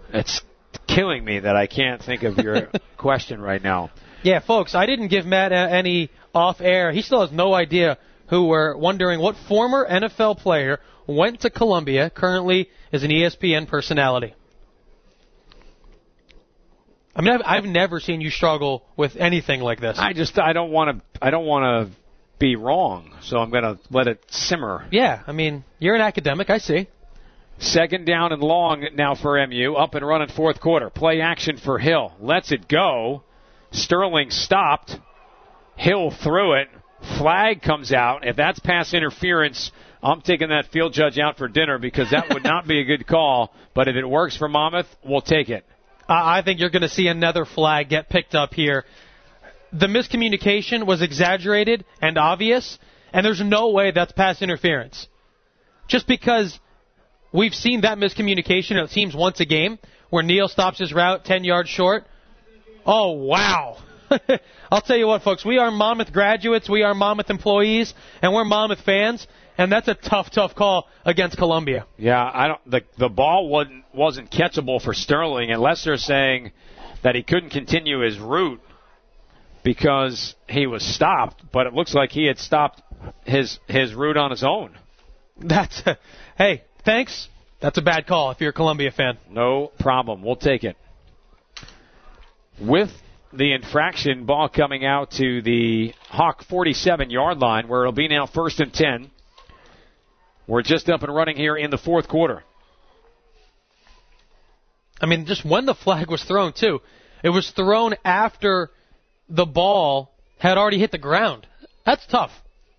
It's killing me that I can't think of your question right now. Yeah, folks, I didn't give Matt any off-air. He still has no idea who we're wondering what former NFL player went to Columbia, currently is an ESPN personality. I mean, I've never seen you struggle with anything like this. I don't want to be wrong, so I'm going to let it simmer. Yeah, I mean, you're an academic, I see. Second down and long now for MU. Up and running fourth quarter. Play action for Hill. Lets it go. Sterling stopped. Hill threw it. Flag comes out. If that's pass interference, I'm taking that field judge out for dinner because that would not be a good call. But if it works for Monmouth, we'll take it. I think you're going to see another flag get picked up here. The miscommunication was exaggerated and obvious, and there's no way that's pass interference. Just because we've seen that miscommunication, it seems, once a game, where Neal stops his route 10 yards short. Oh, wow. I'll tell you what, folks, we are Monmouth graduates, we are Monmouth employees, and we're Monmouth fans, and that's a tough call against Columbia. Yeah, the ball wasn't catchable for Sterling unless they're saying that he couldn't continue his route because he was stopped, but it looks like he had stopped his route on his own. Hey, thanks. That's a bad call if you're a Columbia fan. No problem. We'll take it. With the infraction, ball coming out to the Hawk 47-yard line, where it'll be now 1st and 10. We're just up and running here in the fourth quarter. I mean, just when the flag was thrown, too. It was thrown after the ball had already hit the ground. That's tough.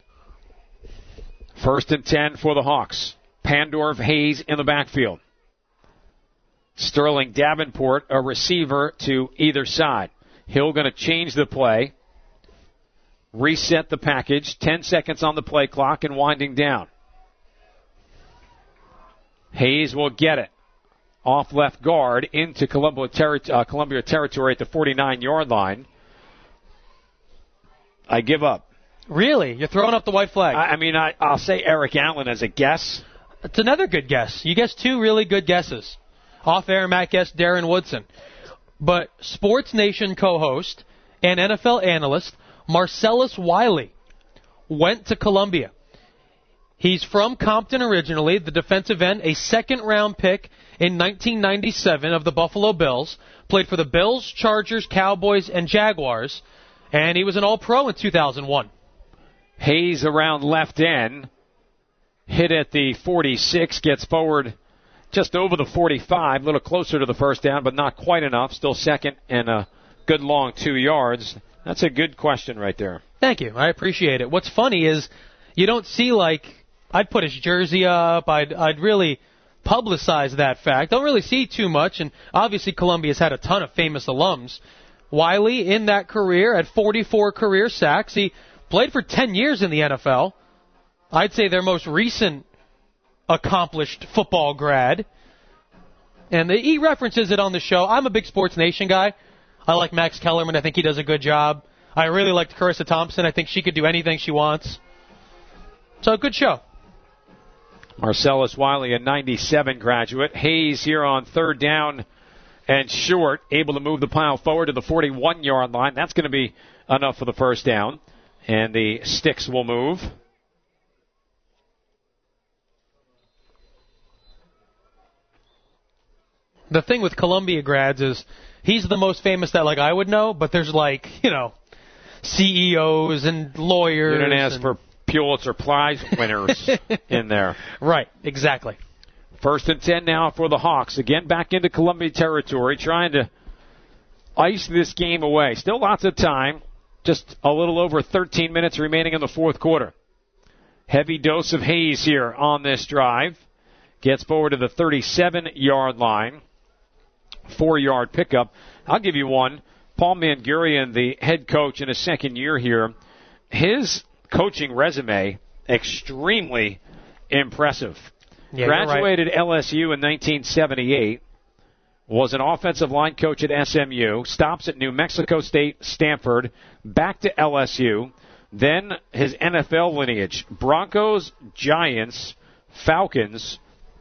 1st and 10 for the Hawks. Pandorf, Hayes in the backfield. Sterling Davenport, a receiver to either side. Hill going to change the play. Reset the package. 10 seconds on the play clock and winding down. Hayes will get it. Off left guard into Columbia territory at the 49-yard line. I give up. Really? You're throwing up the white flag? I'll say Eric Allen as a guess. It's another good guess. You guessed two really good guesses. Off-air, Matt guessed Darren Woodson. But Sports Nation co-host and NFL analyst Marcellus Wiley went to Columbia. He's from Compton originally, the defensive end, a second-round pick in 1997 of the Buffalo Bills, played for the Bills, Chargers, Cowboys, and Jaguars, and he was an All-Pro in 2001. Hayes around left end, hit at the 46, gets forward just over the 45, a little closer to the first down, but not quite enough. Still second and a good long 2 yards. That's a good question right there. Thank you. I appreciate it. What's funny is you don't see, I'd put his jersey up. I'd really publicize that fact. Don't really see too much, and obviously Columbia's had a ton of famous alums. Wiley, in that career, had 44 career sacks. He played for 10 years in the NFL. I'd say their most recent accomplished football grad. And he references it on the show. I'm a big Sports Nation guy. I like Max Kellerman. I think he does a good job. I really liked Carissa Thompson. I think she could do anything she wants. So, good show. Marcellus Wiley, a 97 graduate. Hayes here on 3rd down and short, able to move the pile forward to the 41-yard line. That's going to be enough for the first down. And the sticks will move. The thing with Columbia grads is he's the most famous that I would know, but there's CEOs and lawyers. You didn't ask for Pulitzer Prize winners in there. Right, exactly. 1st and 10 now for the Hawks. Again, back into Columbia territory, trying to ice this game away. Still lots of time. Just a little over 13 minutes remaining in the fourth quarter. Heavy dose of Hayes here on this drive. Gets forward to the 37-yard line. 4-yard pickup. I'll give you one. Paul Mangurian, the head coach in his second year here, his coaching resume, extremely impressive. Yeah, Graduated LSU in 1978, was an offensive line coach at SMU, stops at New Mexico State, Stanford, back to LSU, then his NFL lineage, Broncos, Giants, Falcons,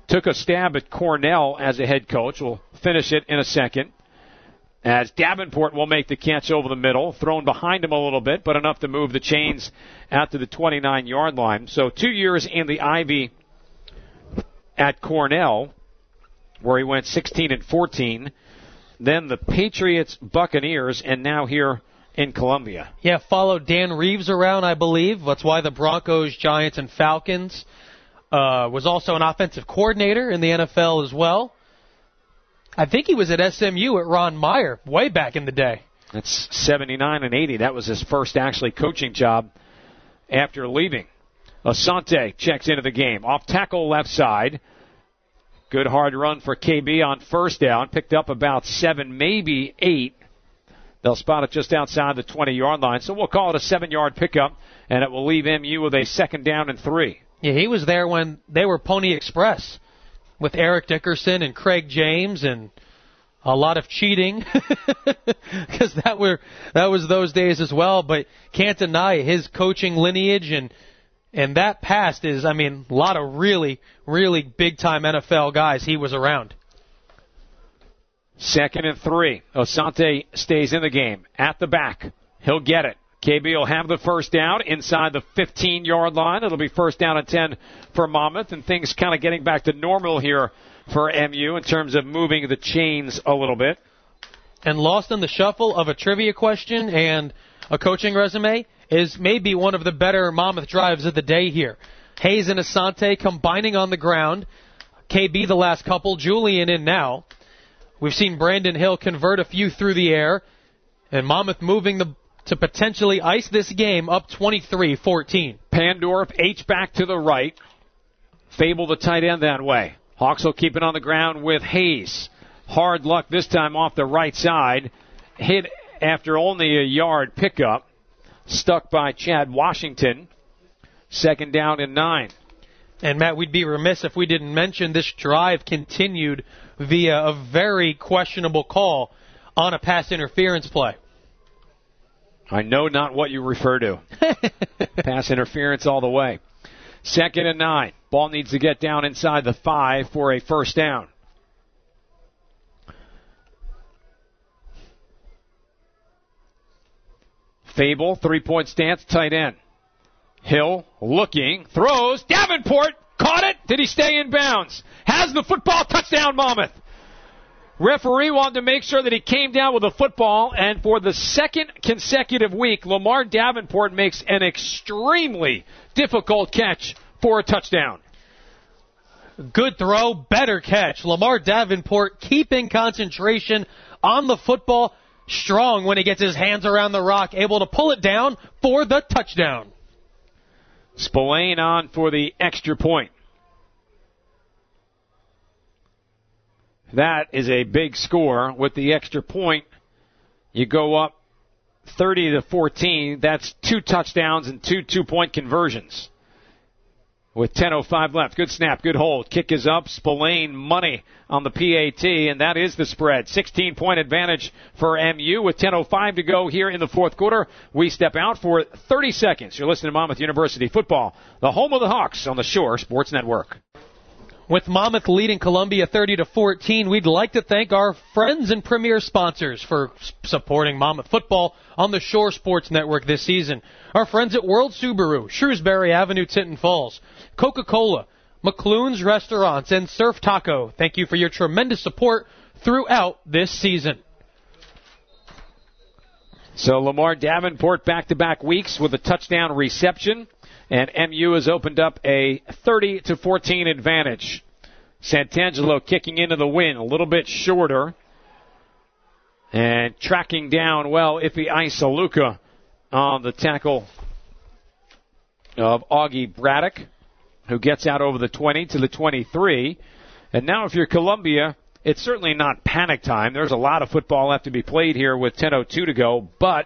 took a stab at Cornell as a head coach. We'll finish it in a second. As Davenport will make the catch over the middle, thrown behind him a little bit, but enough to move the chains out to the 29-yard line. So 2 years in the Ivy at Cornell, where he went 16-14. Then the Patriots, Buccaneers, and now here in Columbia. Yeah, followed Dan Reeves around, I believe. That's why the Broncos, Giants, and Falcons. Was also an offensive coordinator in the NFL as well. I think he was at SMU at Ron Meyer way back in the day. That's 79 and 80. That was his first actually coaching job after leaving. Asante checks into the game. Off tackle left side. Good hard run for KB on first down. Picked up about 7, maybe 8. They'll spot it just outside the 20-yard line. So we'll call it a 7-yard pickup, and it will leave MU with a 2nd down and 3. Yeah, he was there when they were Pony Express with Eric Dickerson and Craig James and a lot of cheating because that was those days as well. But can't deny his coaching lineage and that past is, I mean, a lot of really, really big-time NFL guys he was around. 2nd and 3. Asante stays in the game. At the back. He'll get it. KB will have the first down inside the 15-yard line. It'll be 1st down and 10 for Monmouth, and things kind of getting back to normal here for MU in terms of moving the chains a little bit. And lost in the shuffle of a trivia question and a coaching resume is maybe one of the better Monmouth drives of the day here. Hayes and Asante combining on the ground. KB the last couple, Julian in now. We've seen Brandon Hill convert a few through the air, and Monmouth moving to potentially ice this game up 23-14. Pandorf, H-back to the right. Fable the tight end that way. Hawks will keep it on the ground with Hayes. Hard luck this time off the right side. Hit after only a yard pickup. Stuck by Chad Washington. 2nd down and 9. And, Matt, we'd be remiss if we didn't mention this drive continued via a very questionable call on a pass interference play. I know not what you refer to. Pass interference all the way. 2nd and 9. Ball needs to get down inside the 5 for a 1st down. Fable, 3-point stance, tight end. Hill looking, throws, Davenport caught it. Did he stay in bounds? Has the football, touchdown Monmouth. Referee wanted to make sure that he came down with the football, and for the 2nd consecutive week, Lamar Davenport makes an extremely difficult catch for a touchdown. Good throw, better catch. Lamar Davenport keeping concentration on the football, strong when he gets his hands around the rock, able to pull it down for the touchdown. Spillane on for the extra point. That is a big score. With the extra point, you go up 30-14. That's 2 touchdowns and 2 2-point conversions. With 10:05 left. Good snap, good hold. Kick is up. Spillane money on the PAT, and that is the spread. 16-point advantage for MU with 10:05 to go here in the 4th quarter. We step out for 30 seconds. You're listening to Monmouth University Football, the home of the Hawks on the Shore Sports Network. With Monmouth leading Columbia 30-14, we'd like to thank our friends and premier sponsors for supporting Monmouth football on the Shore Sports Network this season. Our friends at World Subaru, Shrewsbury Avenue, Tinton Falls, Coca-Cola, McClune's Restaurants, and Surf Taco. Thank you for your tremendous support throughout this season. So Lamar Davenport back-to-back weeks with a touchdown reception. And MU has opened up a 30-14 advantage. Santangelo kicking into the win, a little bit shorter. And tracking down, well, Ife Isaluka on the tackle of Augie Braddock, who gets out over the 20 to the 23. And now if you're Columbia, it's certainly not panic time. There's a lot of football left to be played here with 10:02 to go, but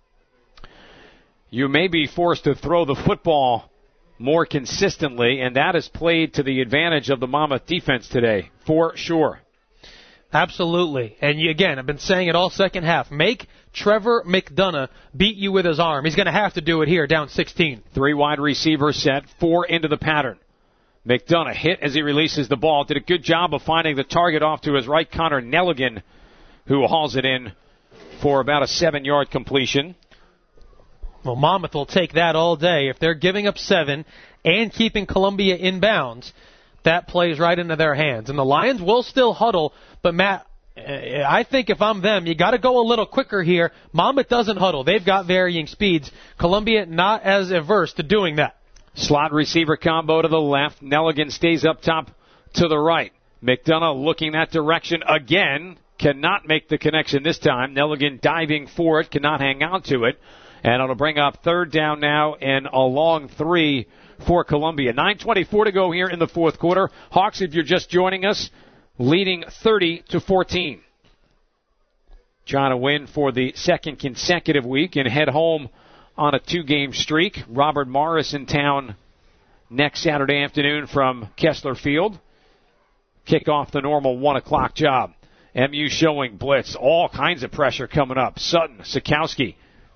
you may be forced to throw the football more consistently, and that is played to the advantage of the Monmouth defense today, for sure. Absolutely. And again, I've been saying it all second half. Make Trevor McDonough beat you with his arm. He's going to have to do it here, down 16. 3 wide receivers set, 4 into the pattern. McDonough hit as he releases the ball. Did a good job of finding the target off to his right, Connor Nelligan, who hauls it in for about a 7-yard completion. Well, Monmouth will take that all day. If they're giving up 7 and keeping Columbia in bounds, that plays right into their hands. And the Lions will still huddle, but Matt, I think if I'm them, you got to go a little quicker here. Monmouth doesn't huddle. They've got varying speeds. Columbia not as averse to doing that. Slot receiver combo to the left. Nelligan stays up top to the right. McDonough looking that direction again. Cannot make the connection this time. Nelligan diving for it. Cannot hang on to it. And it'll bring up third down now and a long 3 for Columbia. 9:24 to go here in the fourth quarter. Hawks, if you're just joining us, leading 30-14. Trying to win for the second consecutive week and head home on a 2-game streak. Robert Morris in town next Saturday afternoon from Kessler Field. Kick off the normal 1 o'clock job. MU showing blitz. All kinds of pressure coming up. Sutton, Sikowski.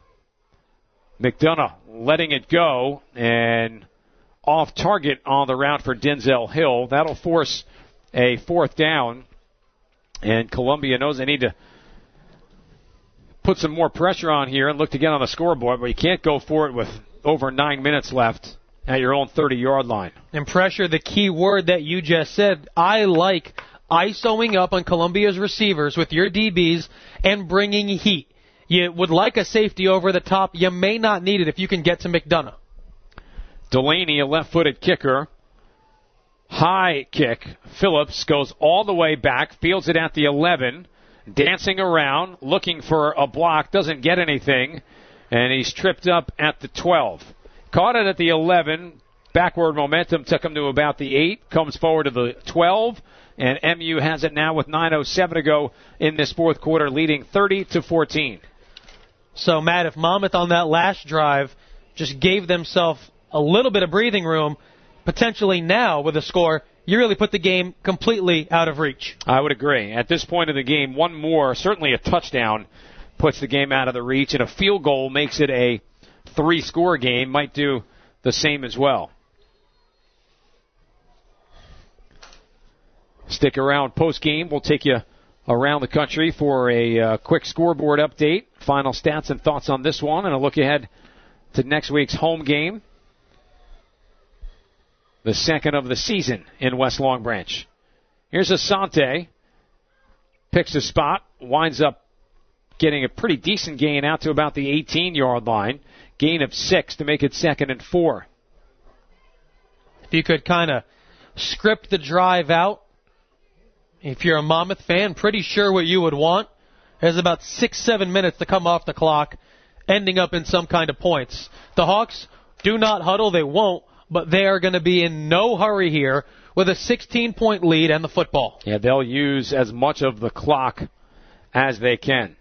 McDonough letting it go and off target on the route for Denzel Hill. That'll force a 4th down. And Columbia knows they need to put some more pressure on here and look to get on the scoreboard, but you can't go for it with over 9 minutes left at your own 30-yard line. And pressure, the key word that you just said. I like ISOing up on Columbia's receivers with your DBs and bringing heat. You would like a safety over the top. You may not need it if you can get to McDonough. Delaney, a left-footed kicker. High kick. Phillips goes all the way back, fields it at the 11, dancing around, looking for a block, doesn't get anything, and he's tripped up at the 12. Caught it at the 11. Backward momentum took him to about the 8, comes forward to the 12, and MU has it now with 9:07 to go in this fourth quarter, leading 30-14. So, Matt, if Monmouth on that last drive just gave themselves a little bit of breathing room, potentially now with a score, you really put the game completely out of reach. I would agree. At this point of the game, one more, certainly a touchdown, puts the game out of the reach, and a field goal makes it a 3-score game. Might do the same as well. Stick around post-game. We'll take you around the country for a quick scoreboard update, final stats and thoughts on this one, and a look ahead to next week's home game, the second of the season in West Long Branch. Here's Asante. Picks a spot, winds up getting a pretty decent gain out to about the 18-yard line. Gain of 6 to make it 2nd and 4. If you could kind of script the drive out, if you're a Monmouth fan, pretty sure what you would want is about 6-7 minutes to come off the clock, ending up in some kind of points. The Hawks do not huddle, they won't, but they are going to be in no hurry here with a 16-point lead and the football. Yeah, they'll use as much of the clock as they can.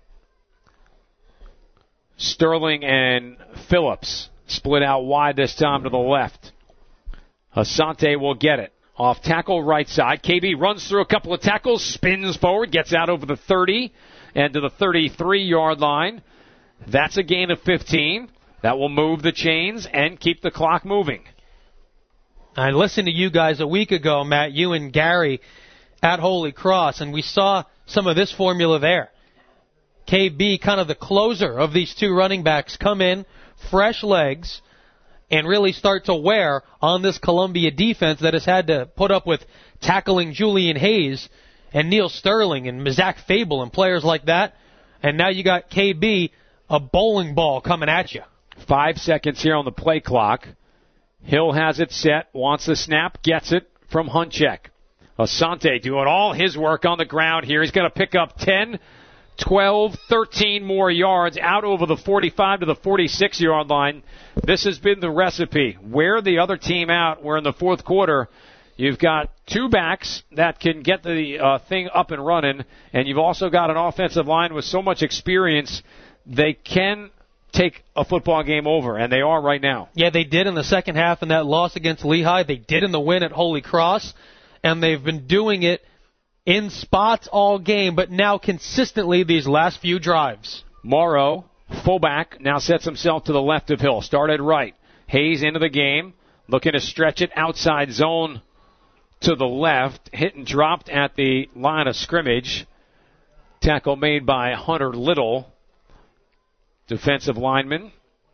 Sterling and Phillips split out wide this time to the left. Asante will get it. Off tackle right side. KB runs through a couple of tackles, spins forward, gets out over the 30 and to the 33-yard line. That's a gain of 15. That will move the chains and keep the clock moving. I listened to you guys a week ago, Matt, you and Gary at Holy Cross, and we saw some of this formula there. KB, kind of the closer of these two running backs, come in, fresh legs, and really start to wear on this Columbia defense that has had to put up with tackling Julian Hayes and Neil Sterling and Zach Fable and players like that. And now you got KB, a bowling ball coming at you. 5 seconds here on the play clock. Hill has it set, wants the snap, gets it from Hunchek. Asante doing all his work on the ground here. He's going to pick up 10, 12, 13 more yards out over the 45 to the 46-yard line. This has been the recipe. Wear the other team out. We're in the fourth quarter. You've got two backs that can get the thing up and running, and you've also got an offensive line with so much experience they can take a football game over, and they are right now. Yeah, they did in the second half in that loss against Lehigh. They did in the win at Holy Cross, and they've been doing it in spots all game, but now consistently these last few drives. Morrow, fullback, now sets himself to the left of Hill. Started right. Hayes into the game. Looking to stretch it outside zone to the left. Hit and dropped at the line of scrimmage. Tackle made by Hunter Little, defensive lineman.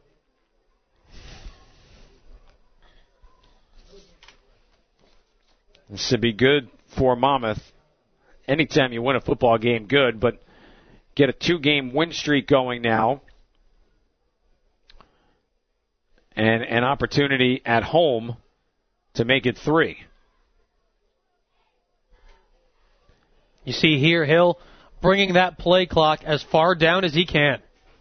This should be good for Monmouth. Anytime you win a football game, good, but get a 2-game win streak going now. And an opportunity at home to make it 3. You see here, Hill bringing that play clock as far down as he can.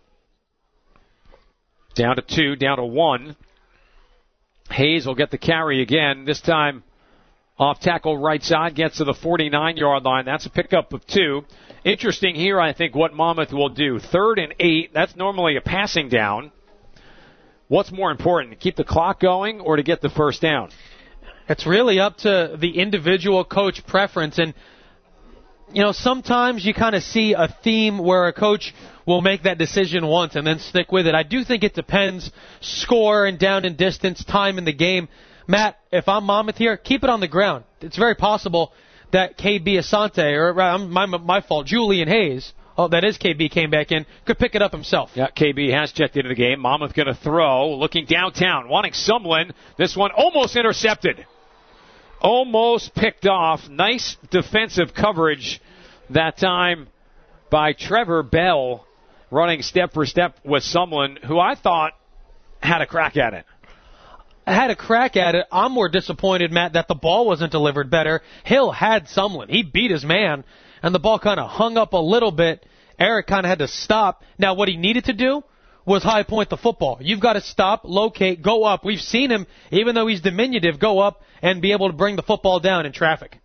Down to 2, down to 1. Hayes will get the carry again, this time off tackle right side, gets to the 49-yard line. That's a pickup of 2. Interesting here, I think, what Monmouth will do. 3rd and 8, that's normally a passing down. What's more important, to keep the clock going or to get the first down? It's really up to the individual coach preference. And, you know, sometimes you kind of see a theme where a coach will make that decision once and then stick with it. I do think it depends, score and down and distance, time in the game. Matt, if I'm Monmouth here, keep it on the ground. It's very possible that KB Asante, or my fault, Julian Hayes, that is KB, came back in, could pick it up himself. Yeah, KB has checked into the game. Monmouth going to throw, looking downtown, wanting Sumlin. This one almost intercepted. Almost picked off. Nice defensive coverage that time by Trevor Bell, running step for step with Sumlin, who I thought had a crack at it. Had a crack at it. I'm more disappointed, Matt, that the ball wasn't delivered better. Hill had Sumlin. He beat his man, and the ball kind of hung up a little bit. Eric kind of had to stop. Now, what he needed to do was high point the football. You've got to stop, locate, go up. We've seen him, even though he's diminutive, go up and be able to bring the football down in traffic.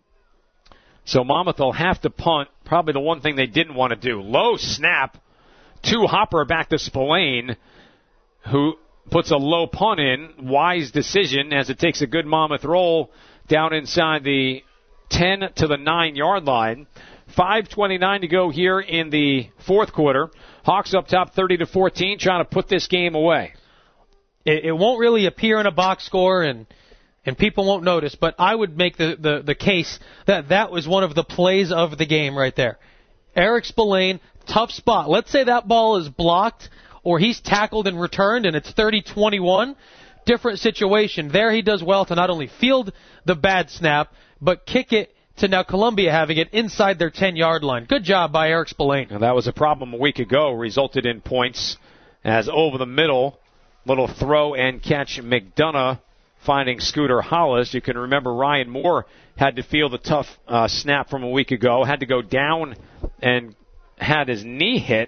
So Monmouth will have to punt, probably the one thing they didn't want to do. Low snap to Hopper back to Spillane, who puts a low punt in. Wise decision as it takes a good Monmouth roll down inside the 10 to the 9-yard line. 5:29 to go here in the fourth quarter. Hawks up top 30-14, trying to put this game away. It won't really appear in a box score, and people won't notice, but I would make the case that was one of the plays of the game right there. Eric Spillane, tough spot. Let's say that ball is blocked or he's tackled and returned, and it's 30-21. Different situation. There he does well to not only field the bad snap, but kick it to now Columbia having it inside their 10-yard line. Good job by Eric Spillane. Now that was a problem a week ago, resulted in points as over the middle, little throw and catch McDonough finding Scooter Hollis. You can remember Ryan Moore had to feel the tough snap from a week ago, had to go down and had his knee hit.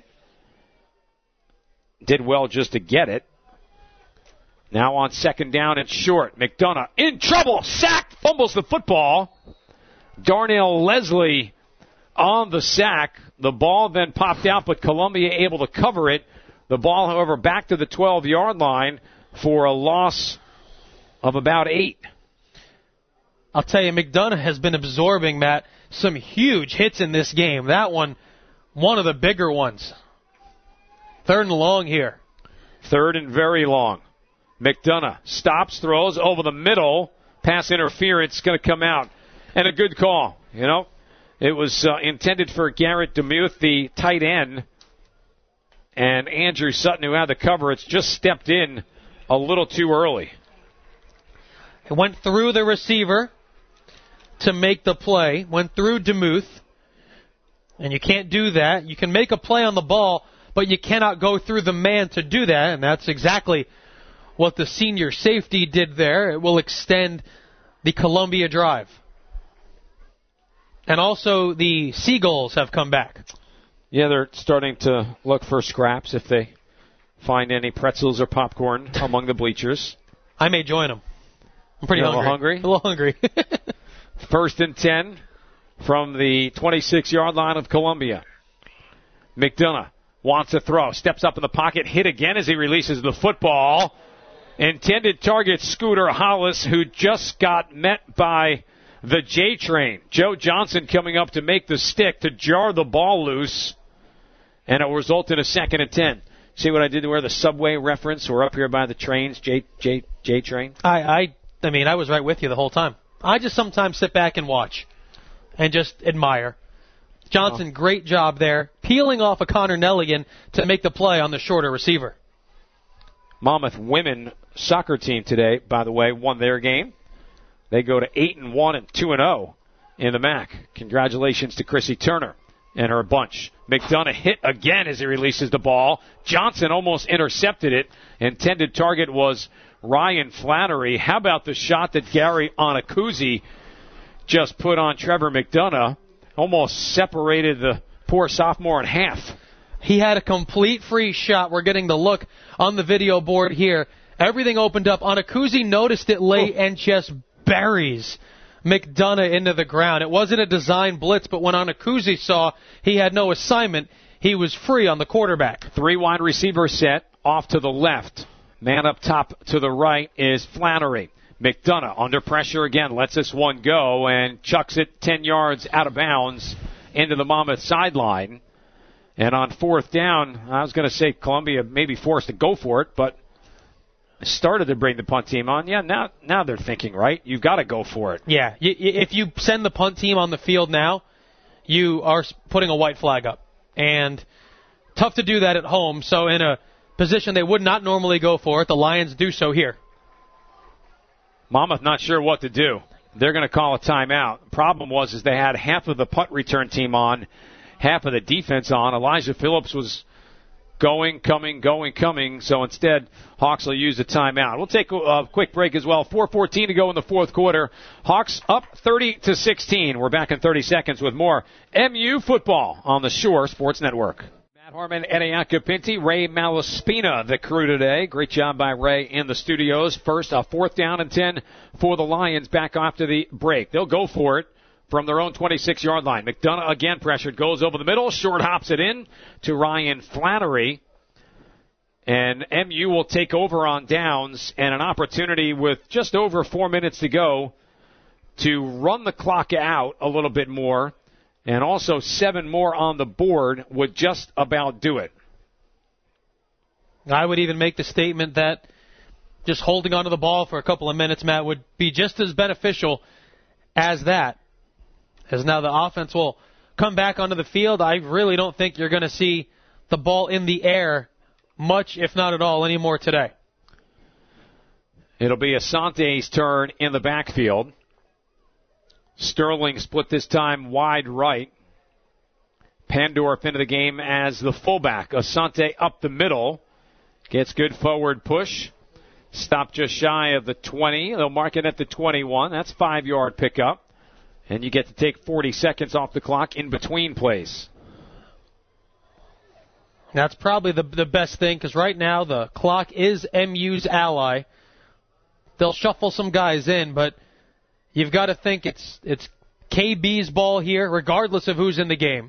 Did well just to get it. Now on second down, it's short. McDonough in trouble. Sacked. Fumbles the football. Darnell Leslie on the sack. The ball then popped out, but Columbia able to cover it. The ball, however, back to the 12-yard line for a loss of about 8. I'll tell you, McDonough has been absorbing, Matt, some huge hits in this game. That one of the bigger ones. 3rd and long here. 3rd and very long. McDonough stops, throws over the middle. Pass interference going to come out. And a good call. You know, it was intended for Garrett DeMuth, the tight end. And Andrew Sutton, who had the cover, it's just stepped in a little too early. It went through the receiver to make the play. Went through DeMuth. And you can't do that. You can make a play on the ball, but you cannot go through the man to do that. And that's exactly what the senior safety did there. It will extend the Columbia drive. And also the Seagulls have come back. Yeah, they're starting to look for scraps if they find any pretzels or popcorn among the bleachers. I may join them. I'm pretty hungry. A little hungry. 1st and 10 from the 26-yard line of Columbia. McDonough wants to throw. Steps up in the pocket. Hit again as he releases the football. Intended target Scooter Hollis, who just got met by the J-Train. Joe Johnson coming up to make the stick to jar the ball loose. And it will result in a 2nd and 10. See what I did there? The subway reference. We're up here by the trains, J train. I mean, I was right with you the whole time. I just sometimes sit back and watch and just admire. Johnson, great job there, peeling off a Connor Nelligan to make the play on the shorter receiver. Monmouth women soccer team today, by the way, won their game. They go to 8-1 and 2-0 in the MAC. Congratulations to Chrissy Turner and her bunch. McDonough hit again as he releases the ball. Johnson almost intercepted it. Intended target was Ryan Flannery. How about the shot that Gary Onakuzzi just put on Trevor McDonough? Almost separated the poor sophomore in half. He had a complete free shot. We're getting the look on the video board here. Everything opened up. Onakuzzi noticed it late and just buries McDonough into the ground. It wasn't a design blitz, but when Onakuzzi saw he had no assignment, he was free on the quarterback. 3 wide receiver set off to the left. Man up top to the right is Flannery. McDonough under pressure again, lets this one go and chucks it 10 yards out of bounds into the Monmouth sideline. And on 4th down, I was going to say Columbia may be forced to go for it, but started to bring the punt team on. Yeah, now they're thinking, right? You've got to go for it. Yeah, if you send the punt team on the field now, you are putting a white flag up. And tough to do that at home, so in a position they would not normally go for it, the Lions do so here. Monmouth not sure what to do. They're going to call a timeout. The problem was they had half of the punt return team on, half of the defense on. Elijah Phillips was going, coming. So instead, Hawks will use the timeout. We'll take a quick break as well. 4:14 to go in the fourth quarter. Hawks up 30-16. We're back in 30 seconds with more MU football on the Shore Sports Network. Matt Harmon, Eddie Acapinti, Ray Malaspina, the crew today. Great job by Ray in the studios. First, a 4th down and 10 for the Lions back after the break. They'll go for it from their own 26-yard line. McDonough again pressured, goes over the middle, short hops it in to Ryan Flannery. And MU will take over on downs and an opportunity with just over 4 minutes to go to run the clock out a little bit more. And also 7 more on the board would just about do it. I would even make the statement that just holding onto the ball for a couple of minutes, Matt, would be just as beneficial as that. As now the offense will come back onto the field, I really don't think you're going to see the ball in the air much, if not at all, anymore today. It'll be Asante's turn in the backfield. Sterling split this time wide right. Pandorf into the game as the fullback. Asante up the middle. Gets good forward push. Stop just shy of the 20. They'll mark it at the 21. That's 5-yard pickup. And you get to take 40 seconds off the clock in between plays. That's probably the best thing, because right now the clock is MU's ally. They'll shuffle some guys in, but you've got to think it's KB's ball here, regardless of who's in the game.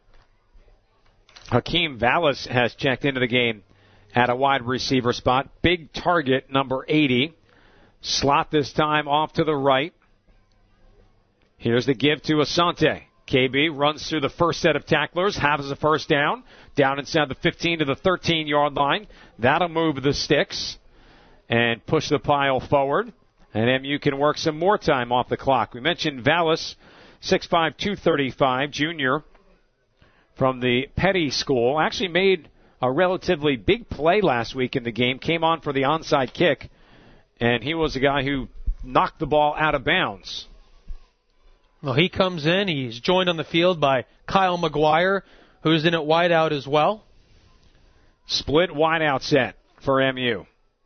Hakeem Vallis has checked into the game at a wide receiver spot. Big target, number 80. Slot this time off to the right. Here's the give to Asante. KB runs through the first set of tacklers, has a first down inside the 15 to the 13-yard line. That'll move the sticks and push the pile forward. And MU can work some more time off the clock. We mentioned Vallis, 6'5", 235, junior from the Petty School. Actually made a relatively big play last week in the game. Came on for the onside kick, and he was a guy who knocked the ball out of bounds. Well, he comes in. He's joined on the field by Kyle McGuire, who's in at wideout as well. Split wideout set for MU.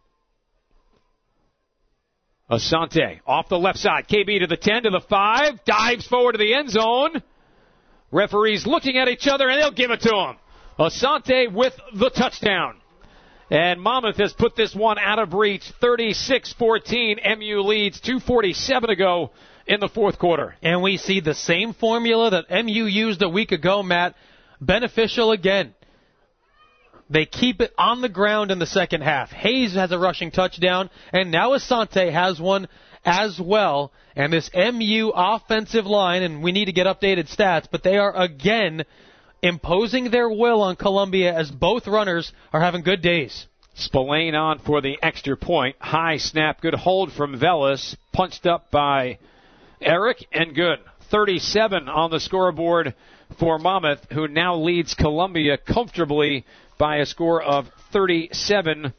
Asante off the left side. KB to the 10, to the 5. Dives forward to the end zone. Referees looking at each other, and they'll give it to him. Asante with the touchdown. And Monmouth has put this one out of reach. 36-14. MU leads. 2:47 to go in the fourth quarter. And we see the same formula that MU used a week ago, Matt, beneficial again. They keep it on the ground in the second half. Hayes has a rushing touchdown, and now Asante has one as well. And this MU offensive line, and we need to get updated stats, but they are again imposing their will on Columbia as both runners are having good days. Spillane on for the extra point. High snap, good hold from Velas. Punched up by Eric, and good. 37 on the scoreboard for Monmouth, who now leads Columbia comfortably by a score of 37-14.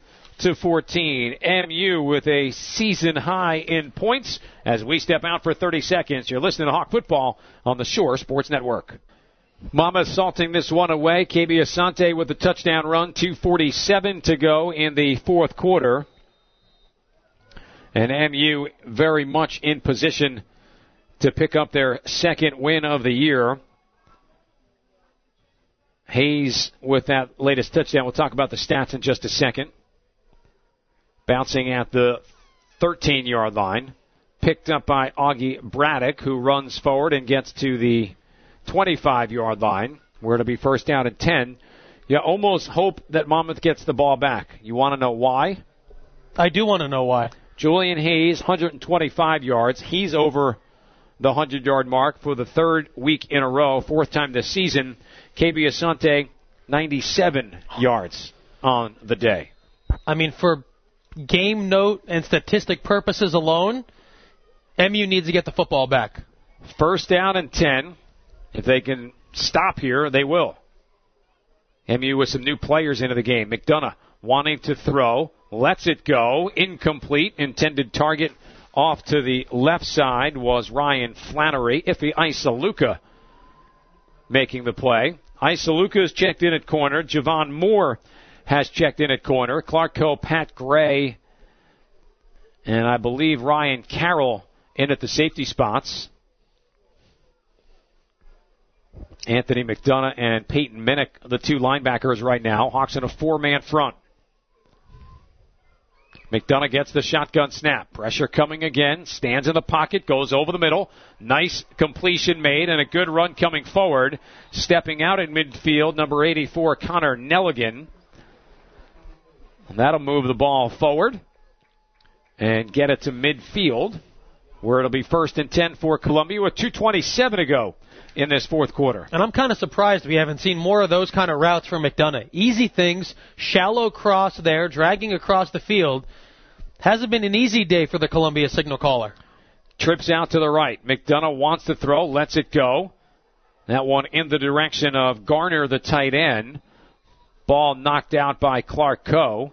MU with a season high in points. As we step out for 30 seconds, you're listening to Hawk Football on the Shore Sports Network. Monmouth salting this one away. KB Asante with the touchdown run. 2:47 to go in the fourth quarter. And MU very much in position to pick up their second win of the year. Hayes with that latest touchdown. We'll talk about the stats in just a second. Bouncing at the 13-yard line. Picked up by Augie Braddock, who runs forward and gets to the 25-yard line, where it'll be first down and 10. You almost hope that Monmouth gets the ball back. You want to know why? I do want to know why. Julian Hayes, 125 yards. He's over the 100-yard mark for the third week in a row, fourth time this season. KB Asante, 97 yards on the day. I mean, for game note and statistic purposes alone, MU needs to get the football back. First down and 10. If they can stop here, they will. MU with some new players into the game. McDonough wanting to throw. Lets it go. Incomplete. Intended target off to the left side was Ryan Flannery. Ife Isaluka making the play. Isaluka has checked in at corner. Javon Moore has checked in at corner. Clark Coe, Pat Gray, and I believe Ryan Carroll in at the safety spots. Anthony McDonough and Peyton Minnick, the two linebackers right now. Hawks in a four-man front. McDonough gets the shotgun snap. Pressure coming again. Stands in the pocket. Goes over the middle. Nice completion made and a good run coming forward. Stepping out in midfield, number 84, Connor Nelligan. And that'll move the ball forward and get it to midfield, where it'll be first and 10 for Columbia with 2:27 to go in this fourth quarter. And I'm kind of surprised we haven't seen more of those kind of routes from McDonough. Easy things, shallow cross there, dragging across the field. Hasn't been an easy day for the Columbia signal caller. Trips out to the right. McDonough wants to throw, lets it go. That one in the direction of Garner, the tight end. Ball knocked out by Clark Coe.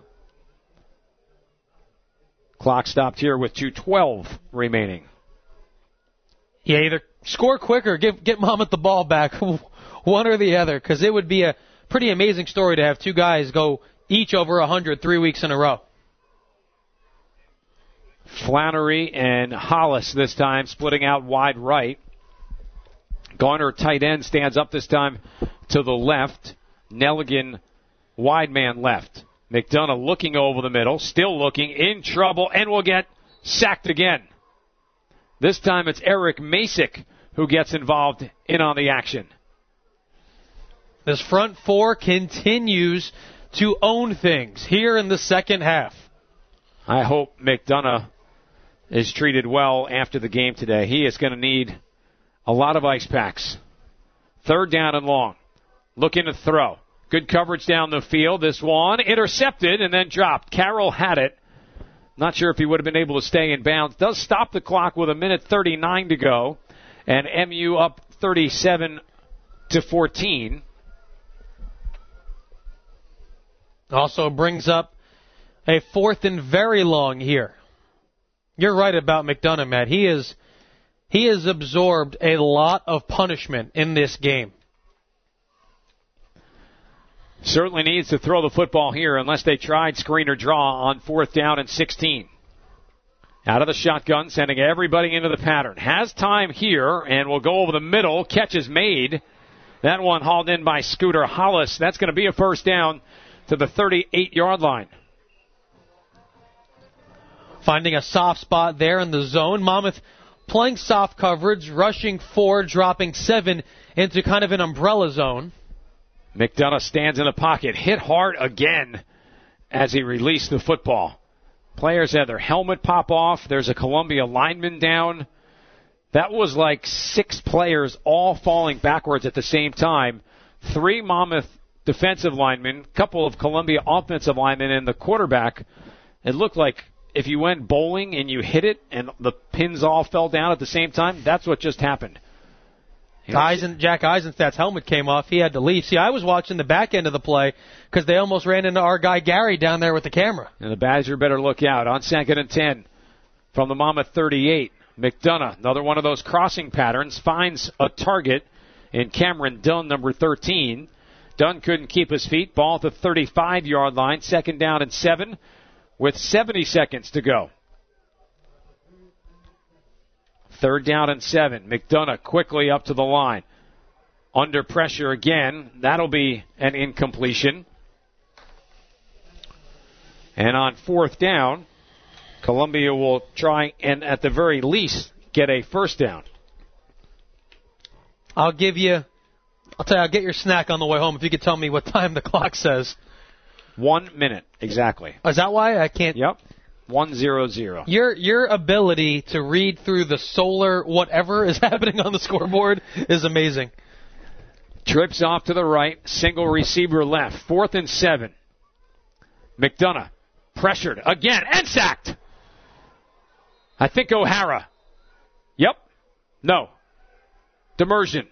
Clock stopped here with 2:12 remaining. Yeah, either score quick or get Monmouth the ball back, one or the other, because it would be a pretty amazing story to have two guys go each over 100 3 weeks in a row. Flannery and Hollis this time splitting out wide right. Garner, tight end, stands up this time to the left. Nelligan, wide man left. McDonough looking over the middle, still looking, in trouble, and will get sacked again. This time it's Eric Masick who gets involved in on the action. This front four continues to own things here in the second half. I hope McDonough is treated well after the game today. He is going to need a lot of ice packs. Third down and long. Looking to throw. Good coverage down the field. This one intercepted and then dropped. Carroll had it. Not sure if he would have been able to stay in bounds. Does stop the clock with 1:39 to go. And MU up 37-14. Also brings up a fourth and very long here. You're right about McDonough, Matt. He has absorbed a lot of punishment in this game. Certainly needs to throw the football here unless they tried screen or draw on fourth down and 16. Out of the shotgun, sending everybody into the pattern. Has time here and will go over the middle. Catch is made. That one hauled in by Scooter Hollis. That's going to be a first down to the 38-yard line. Finding a soft spot there in the zone. Monmouth playing soft coverage, rushing 4, dropping 7 into kind of an umbrella zone. McDonough stands in the pocket, hit hard again as he released the football. Players had their helmet pop off. There's a Columbia lineman down. That was like 6 players all falling backwards at the same time. 3 Monmouth defensive linemen, couple of Columbia offensive linemen, and the quarterback. It looked like if you went bowling and you hit it and the pins all fell down at the same time, that's what just happened. Jack Eisenstadt's helmet came off. He had to leave. See, I was watching the back end of the play because they almost ran into our guy Gary down there with the camera. And the Badger better look out. On 2nd and 10 from the Monmouth 38, McDonough, another one of those crossing patterns, finds a target in Cameron Dunn, number 13. Dunn couldn't keep his feet. Ball at the 35-yard line. 2nd down and 7 with 70 seconds to go. 3rd down and 7. McDonough quickly up to the line. Under pressure again. That'll be an incompletion. And on 4th down, Columbia will try and at the very least get a 1st down. I'll tell you, I'll get your snack on the way home if you could tell me what time the clock says. 1 minute, exactly. Is that why I can't? Yep. 1-0-0. Your ability to read through the solar whatever is happening on the scoreboard is amazing. Trips off to the right, single receiver left. 4th and 7. McDonough pressured again and sacked. I think O'Hara. Yep. No. Demersion.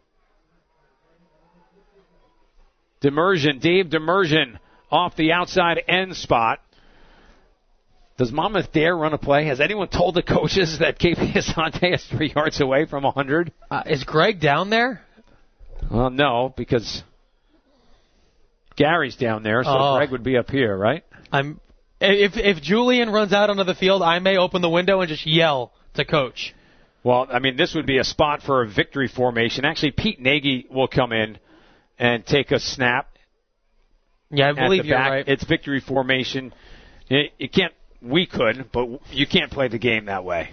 Dave Demersion off the outside end spot. Does Monmouth dare run a play? Has anyone told the coaches that KP Asante is 3 yards away from 100? Is Greg down there? Well, no, because Gary's down there, so Greg would be up here, right? If Julian runs out onto the field, I may open the window and just yell to coach. Well, I mean, this would be a spot for a victory formation. Actually, Pete Nagy will come in and take a snap. Yeah, I believe you're right. It's victory formation. You can't. We could, but you can't play the game that way.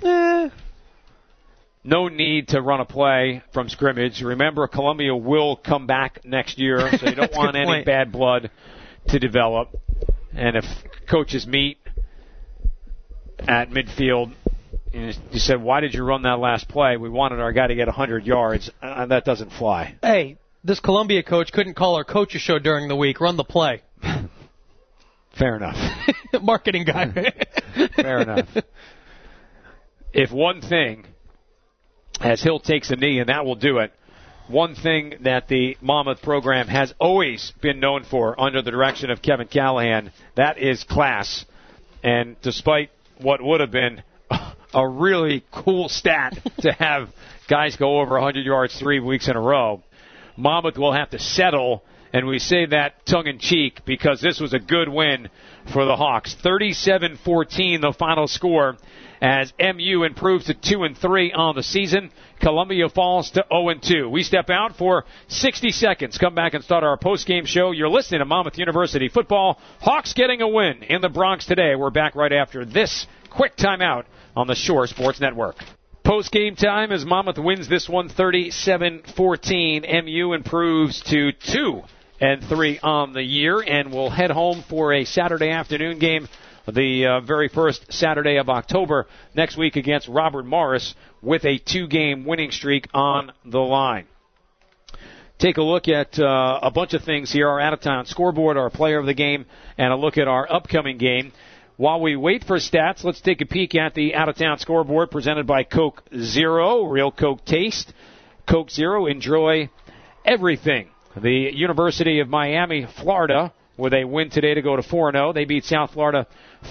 No need to run a play from scrimmage. Remember, Columbia will come back next year, so you don't want any bad blood to develop. And if coaches meet at midfield, you said, why did you run that last play? We wanted our guy to get 100 yards. That doesn't fly. Hey, this Columbia coach couldn't call our coaches show during the week. Run the play. Fair enough. Marketing guy. Fair enough. If one thing, as Hill takes a knee, and that will do it, one thing that the Monmouth program has always been known for under the direction of Kevin Callahan, that is class. And despite what would have been a really cool stat to have guys go over 100 yards 3 weeks in a row, Monmouth will have to settle. And we say that tongue-in-cheek because this was a good win for the Hawks. 37-14 the final score as MU improves to 2-3 on the season. Columbia falls to 0-2. We step out for 60 seconds. Come back and start our post-game show. You're listening to Monmouth University football. Hawks getting a win in the Bronx today. We're back right after this quick timeout on the Shore Sports Network. Post-game time as Monmouth wins this one 37-14. MU improves to 2-3 on the year, and we'll head home for a Saturday afternoon game, the very first Saturday of October next week against Robert Morris with a 2-game winning streak on the line. Take a look at a bunch of things here, our out-of-town scoreboard, our player of the game, and a look at our upcoming game. While we wait for stats, let's take a peek at the out-of-town scoreboard presented by Coke Zero, real Coke taste. Coke Zero, enjoy everything. The University of Miami, Florida, with a win today to go to 4-0. They beat South Florida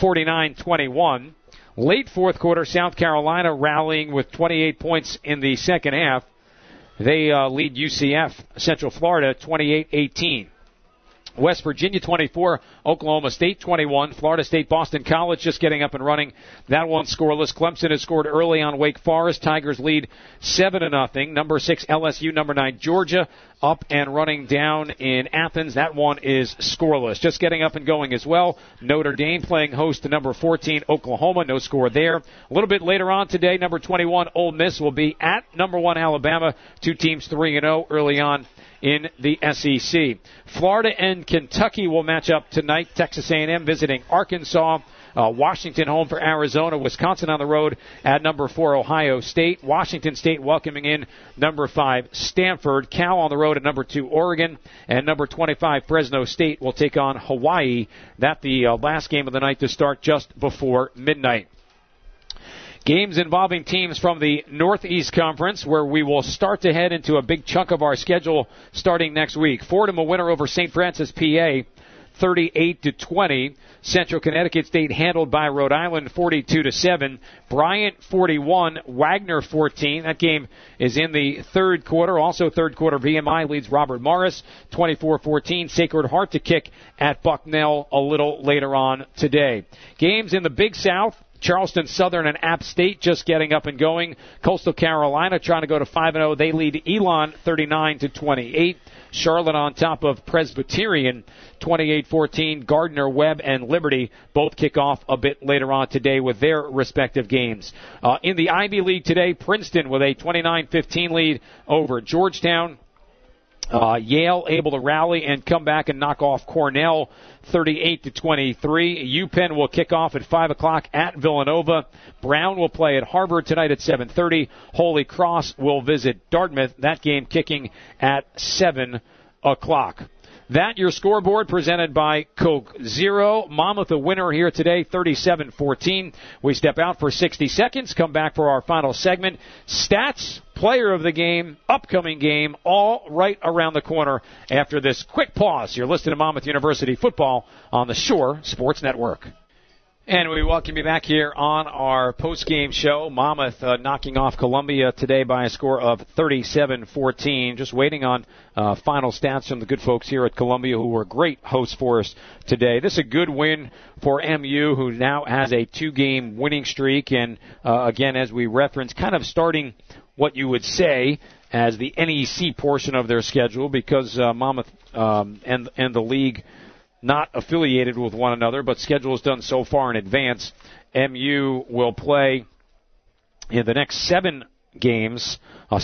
49-21. Late fourth quarter, South Carolina rallying with 28 points in the second half. They lead UCF, Central Florida, 28-18. West Virginia 24, Oklahoma State 21, Florida State Boston College just getting up and running. That one scoreless. Clemson has scored early on Wake Forest. Tigers lead 7-0. Number 6 LSU, number 9 Georgia up and running down in Athens. That one is scoreless. Just getting up and going as well. Notre Dame playing host to number 14 Oklahoma. No score there. A little bit later on today, number 21 Ole Miss will be at number 1 Alabama. Two teams 3-0 early on in the SEC. Florida and Kentucky will match up tonight. Texas A&M visiting Arkansas. Washington home for Arizona. Wisconsin on the road at number 4 Ohio State. Washington State welcoming in number 5 Stanford. Cal on the road at number 2 Oregon. And number 25 Fresno State will take on Hawaii. That the last game of the night to start just before midnight. Games involving teams from the Northeast Conference, where we will start to head into a big chunk of our schedule starting next week. Fordham a winner over St. Francis, PA, 38-20. Central Connecticut State handled by Rhode Island, 42-7. Bryant 41, Wagner 14. That game is in the third quarter. Also third quarter, VMI leads Robert Morris, 24-14. Sacred Heart to kick at Bucknell a little later on today. Games in the Big South. Charleston Southern and App State just getting up and going. Coastal Carolina trying to go to 5-0. They lead Elon 39-28. Charlotte on top of Presbyterian 28-14. Gardner, Webb, and Liberty both kick off a bit later on today with their respective games. In the Ivy League today, Princeton with a 29-15 lead over Georgetown. Yale able to rally and come back and knock off Cornell 38-23. UPenn will kick off at 5 o'clock at Villanova. Brown will play at Harvard tonight at 7:30. Holy Cross will visit Dartmouth. That game kicking at 7 o'clock. That your scoreboard presented by Coke Zero. Monmouth a winner here today, 37-14. We step out for 60 seconds, come back for our final segment. Stats, player of the game, upcoming game, all right around the corner after this quick pause. You're listening to Monmouth University Football on the Shore Sports Network. And we welcome you back here on our post-game show. Monmouth knocking off Columbia today by a score of 37-14. Just waiting on final stats from the good folks here at Columbia, who were great hosts for us today. This is a good win for MU, who now has a 2-game winning streak. And, again, as we reference, kind of starting what you would say as the NEC portion of their schedule, because Monmouth and the league not affiliated with one another, but schedule is done so far in advance. MU will play in the next 7 games,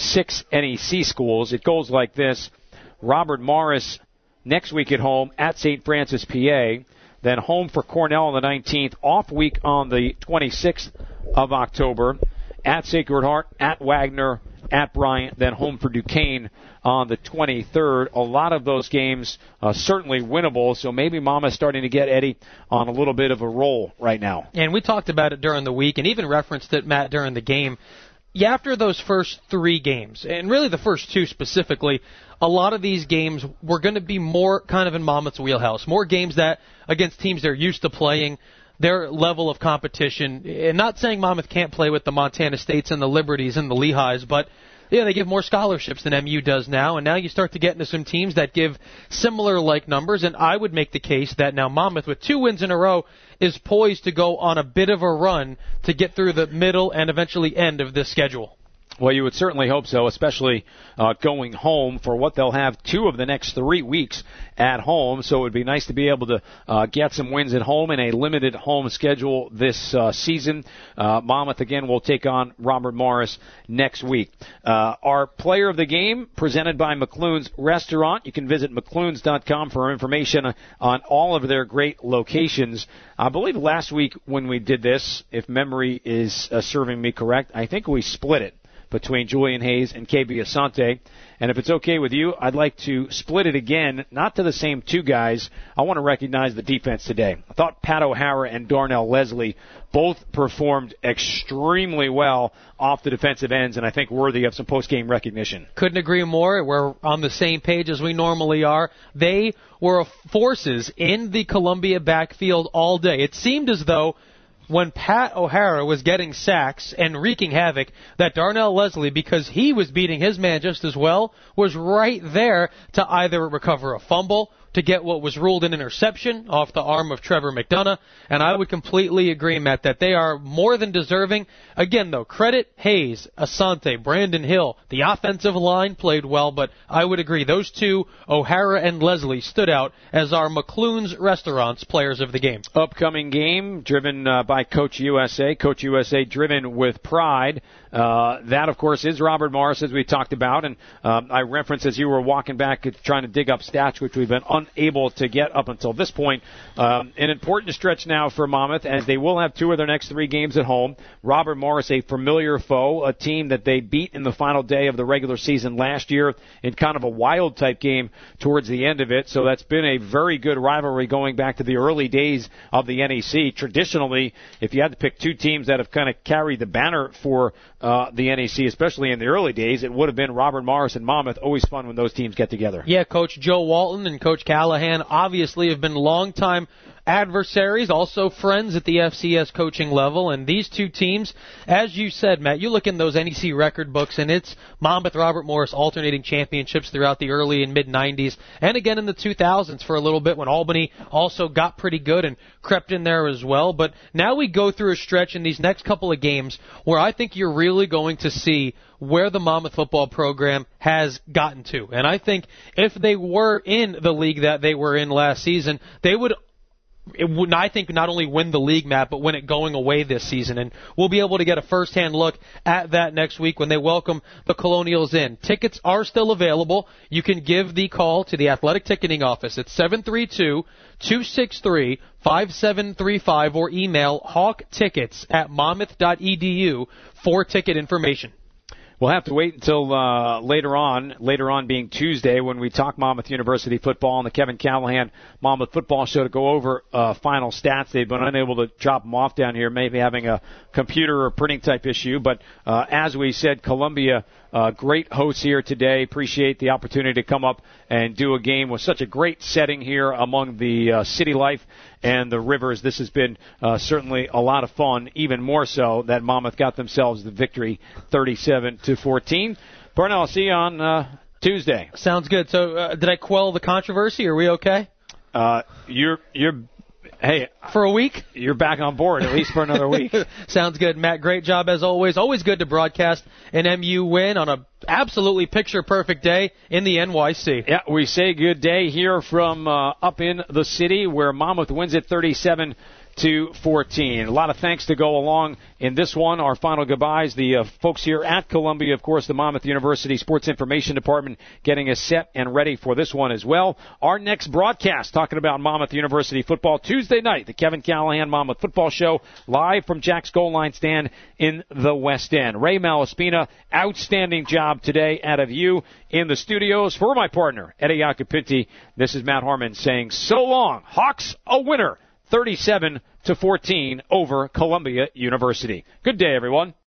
6 NEC schools. It goes like this. Robert Morris next week at home at St. Francis, PA. Then home for Cornell on the 19th. Off week on the 26th of October. At Sacred Heart, at Wagner, at Bryant, then home for Duquesne on the 23rd. A lot of those games certainly winnable, so maybe Mama's starting to get Eddie on a little bit of a roll right now. And we talked about it during the week and even referenced it, Matt, during the game. Yeah, after those first 3 games, and really the first 2 specifically, a lot of these games were going to be more kind of in Monmouth's wheelhouse, more games that against teams they're used to playing, their level of competition. And not saying Monmouth can't play with the Montana States and the Liberties and the Lehighs, but yeah, they give more scholarships than MU does now, and now you start to get into some teams that give similar like numbers, and I would make the case that now Monmouth, with 2 wins in a row, is poised to go on a bit of a run to get through the middle and eventually end of this schedule. Well, you would certainly hope so, especially going home for what they'll have 2 of the next 3 weeks at home. So it would be nice to be able to get some wins at home in a limited home schedule this season. Monmouth, again, will take on Robert Morris next week. Our player of the game, presented by McClune's Restaurant. You can visit McClune's.com for information on all of their great locations. I believe last week when we did this, if memory is serving me correct, I think we split it between Julian Hayes and KB Asante. And if it's okay with you, I'd like to split it again, not to the same 2 guys. I want to recognize the defense today. I thought Pat O'Hara and Darnell Leslie both performed extremely well off the defensive ends, and I think worthy of some post-game recognition. Couldn't agree more. We're on the same page as we normally are. They were forces in the Columbia backfield all day. It seemed as though when Pat O'Hara was getting sacks and wreaking havoc, that Darnell Leslie, because he was beating his man just as well, was right there to either recover a fumble, to get what was ruled an interception off the arm of Trevor McDonough, and I would completely agree, Matt, that they are more than deserving. Again, though, credit Hayes, Asante, Brandon Hill. The offensive line played well, but I would agree, those 2, O'Hara and Leslie, stood out as our McClune's Restaurants players of the game. Upcoming game, driven by by Coach USA. Coach USA driven with pride. That, of course, is Robert Morris, as we talked about. And I referenced as you were walking back trying to dig up stats, which we've been unable to get up until this point. An important stretch now for Monmouth, as they will have 2 of their next 3 games at home. Robert Morris, a familiar foe, a team that they beat in the final day of the regular season last year in kind of a wild-type game towards the end of it. So that's been a very good rivalry going back to the early days of the NEC. Traditionally, if you had to pick 2 teams that have kind of carried the banner for the NEC, especially in the early days, it would have been Robert Morris and Monmouth. Always fun when those teams get together. Yeah, Coach Joe Walton and Coach Callahan obviously have been longtime adversaries, also friends at the FCS coaching level. And these 2 teams, as you said, Matt, you look in those NEC record books, and it's Monmouth, Robert Morris alternating championships throughout the early and mid-'90s, and again in the 2000s for a little bit when Albany also got pretty good and crept in there as well. But now we go through a stretch in these next couple of games where I think you're really going to see where the Monmouth football program has gotten to. And I think if they were in the league that they were in last season, they would I think not only win the league, Matt, but win it going away this season. And we'll be able to get a first-hand look at that next week when they welcome the Colonials in. Tickets are still available. You can give the call to the Athletic Ticketing Office at 732-263-5735 or email hawktickets@monmouth.edu for ticket information. We'll have to wait until later on being Tuesday when we talk Monmouth University football on the Kevin Callahan Monmouth Football Show to go over final stats. They've been unable to drop them off down here, maybe having a computer or printing type issue. But as we said, Columbia, great hosts here today. Appreciate the opportunity to come up and do a game with such a great setting here among the city life and the rivers. This has been certainly a lot of fun, even more so that Monmouth got themselves the victory 37-14. Burnell, I'll see you on Tuesday. Sounds good. So did I quell the controversy? Are we okay? Hey, for a week? You're back on board, at least for another week. Sounds good. Matt, great job as always. Always good to broadcast an MU win on a absolutely picture-perfect day in the NYC. Yeah, we say good day here from up in the city where Monmouth wins it 37-14. A lot of thanks to go along in this one. Our final goodbyes, the folks here at Columbia, of course, the Monmouth University Sports Information Department getting us set and ready for this one as well. Our next broadcast talking about Monmouth University football Tuesday night, the Kevin Callahan Monmouth Football Show, live from Jack's Goal Line Stand in the West End. Ray Malaspina, outstanding job today out of you in the studios. For my partner, Eddie Iacopinti, this is Matt Harmon saying so long. Hawks a winner. 37-14 over Columbia University. Good day, everyone.